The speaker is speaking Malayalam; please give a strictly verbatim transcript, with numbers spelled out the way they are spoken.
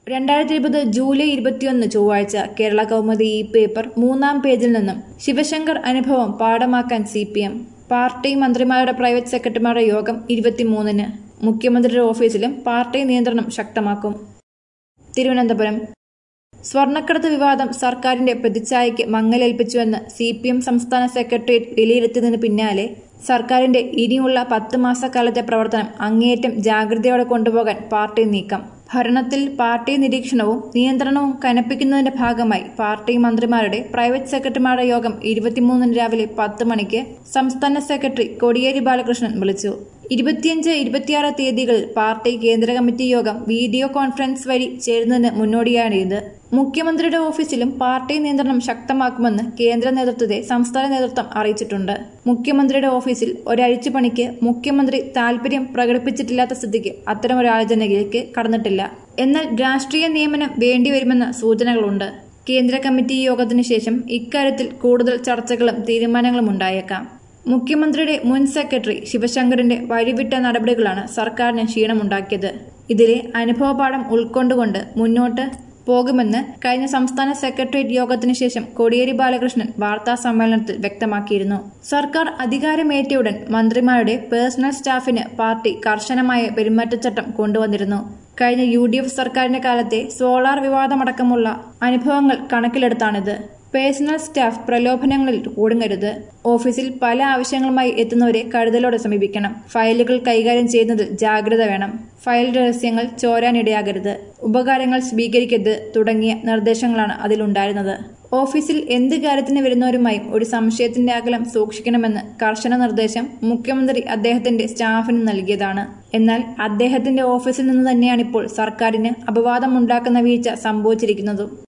രണ്ടായിരത്തി ഇരുപത് ജൂലൈ ഇരുപത്തിയൊന്ന് ചൊവ്വാഴ്ച കേരള കൗമുദി ഈ പേപ്പർ മൂന്നാം പേജിൽ നിന്നും ശിവശങ്കർ അനുഭവം പാഠമാക്കാൻ സി പി എം പാർട്ടി മന്ത്രിമാരുടെ പ്രൈവറ്റ് സെക്രട്ടറിമാരുടെ യോഗം ഇരുപത്തിമൂന്നിന് മുഖ്യമന്ത്രിയുടെ ഓഫീസിലും പാർട്ടി നിയന്ത്രണം ശക്തമാക്കും. തിരുവനന്തപുരം സ്വർണ്ണക്കടത്ത് വിവാദം സർക്കാരിന്റെ പ്രതിച്ഛായയ്ക്ക് മങ്ങലേൽപ്പിച്ചുവെന്ന് സി പി എം സംസ്ഥാന സെക്രട്ടേറിയറ്റ് വിലയിരുത്തിയതിനു പിന്നാലെ സർക്കാരിന്റെ ഇനിയുള്ള പത്ത് മാസക്കാലത്തെ പ്രവർത്തനം അങ്ങേയറ്റം ജാഗ്രതയോടെ കൊണ്ടുപോകാൻ പാർട്ടി നീക്കം. ഭരണത്തിൽ പാർട്ടി നിരീക്ഷണവും നിയന്ത്രണവും കനപ്പിക്കുന്നതിന്റെ ഭാഗമായി പാർട്ടി മന്ത്രിമാരുടെ പ്രൈവറ്റ് സെക്രട്ടറിമാരുടെ യോഗം ഇരുപത്തിമൂന്നിന് രാവിലെ പത്ത് മണിക്ക് സംസ്ഥാന സെക്രട്ടറി കോടിയേരി ബാലകൃഷ്ണൻ വിളിച്ചു. ഇരുപത്തിയഞ്ച് ഇരുപത്തിയാറ് തീയതികളിൽ പാർട്ടി കേന്ദ്ര കമ്മിറ്റി യോഗം വീഡിയോ കോൺഫറൻസ് വഴി ചേരുന്നതിന് മുന്നോടിയാണ് ഇത്. മുഖ്യമന്ത്രിയുടെ ഓഫീസിലും പാർട്ടി നിയന്ത്രണം ശക്തമാക്കുമെന്ന് കേന്ദ്ര നേതൃത്വത്തെ സംസ്ഥാന നേതൃത്വം അറിയിച്ചിട്ടുണ്ട്. മുഖ്യമന്ത്രിയുടെ ഓഫീസിൽ ഒരഴിച്ചുപണിക്ക് മുഖ്യമന്ത്രി താൽപര്യം പ്രകടിപ്പിച്ചിട്ടില്ലാത്ത സ്ഥിതിക്ക് അത്തരമൊരാലോചനയിലേക്ക് കടന്നിട്ടില്ല. എന്നാൽ രാഷ്ട്രീയ നിയമനം വേണ്ടിവരുമെന്ന സൂചനകളുണ്ട്. കേന്ദ്ര കമ്മിറ്റി യോഗത്തിനു ശേഷം ഇക്കാര്യത്തിൽ കൂടുതൽ ചർച്ചകളും തീരുമാനങ്ങളും ഉണ്ടായേക്കാം. മുഖ്യമന്ത്രിയുടെ മുൻ സെക്രട്ടറി ശിവശങ്കറിന്റെ വഴിവിട്ട നടപടികളാണ് സർക്കാരിന് ക്ഷീണമുണ്ടാക്കിയത്. ഇതിലെ അനുഭവപാഠം ഉൾക്കൊണ്ടുകൊണ്ട് മുന്നോട്ട് പോകുമെന്ന് കഴിഞ്ഞ സംസ്ഥാന സെക്രട്ടേറിയറ്റ് യോഗത്തിനു ശേഷം കോടിയേരി ബാലകൃഷ്ണൻ വാർത്താ സമ്മേളനത്തിൽ വ്യക്തമാക്കിയിരുന്നു. സർക്കാർ അധികാരമേറ്റയുടൻ മന്ത്രിമാരുടെ പേഴ്സണൽ സ്റ്റാഫിന് പാർട്ടി കർശനമായ പെരുമാറ്റച്ചട്ടം കൊണ്ടുവന്നിരുന്നു. കഴിഞ്ഞ യു ഡി എഫ് സർക്കാരിന്റെ കാലത്തെ സോളാർ വിവാദമടക്കമുള്ള അനുഭവങ്ങൾ കണക്കിലെടുത്താണിത്. പേഴ്സണൽ സ്റ്റാഫ് പ്രലോഭനങ്ങളിൽ കുടുങ്ങരുത്. ഓഫീസിൽ പല ആവശ്യങ്ങളുമായി എത്തുന്നവരെ കരുതലോടെ സമീപിക്കണം. ഫയലുകൾ കൈകാര്യം ചെയ്യുന്നതിൽ ജാഗ്രത വേണം. ഫയൽ രഹസ്യങ്ങൾ ചോരാനിടയാകരുത്. ഉപകാരങ്ങൾ സ്വീകരിക്കരുത് തുടങ്ങിയ നിർദ്ദേശങ്ങളാണ് അതിലുണ്ടായിരുന്നത്. ഓഫീസിൽ എന്ത് കാര്യത്തിന് വരുന്നവരുമായും ഒരു സംശയത്തിന്റെ അകലം സൂക്ഷിക്കണമെന്ന് കർശന നിർദ്ദേശം മുഖ്യമന്ത്രി അദ്ദേഹത്തിന്റെ സ്റ്റാഫിന് നൽകിയതാണ്. എന്നാൽ അദ്ദേഹത്തിന്റെ ഓഫീസിൽ നിന്ന് തന്നെയാണിപ്പോൾ സർക്കാരിന് അപവാദമുണ്ടാക്കുന്ന വീഴ്ച സംഭവിച്ചിരിക്കുന്നതും.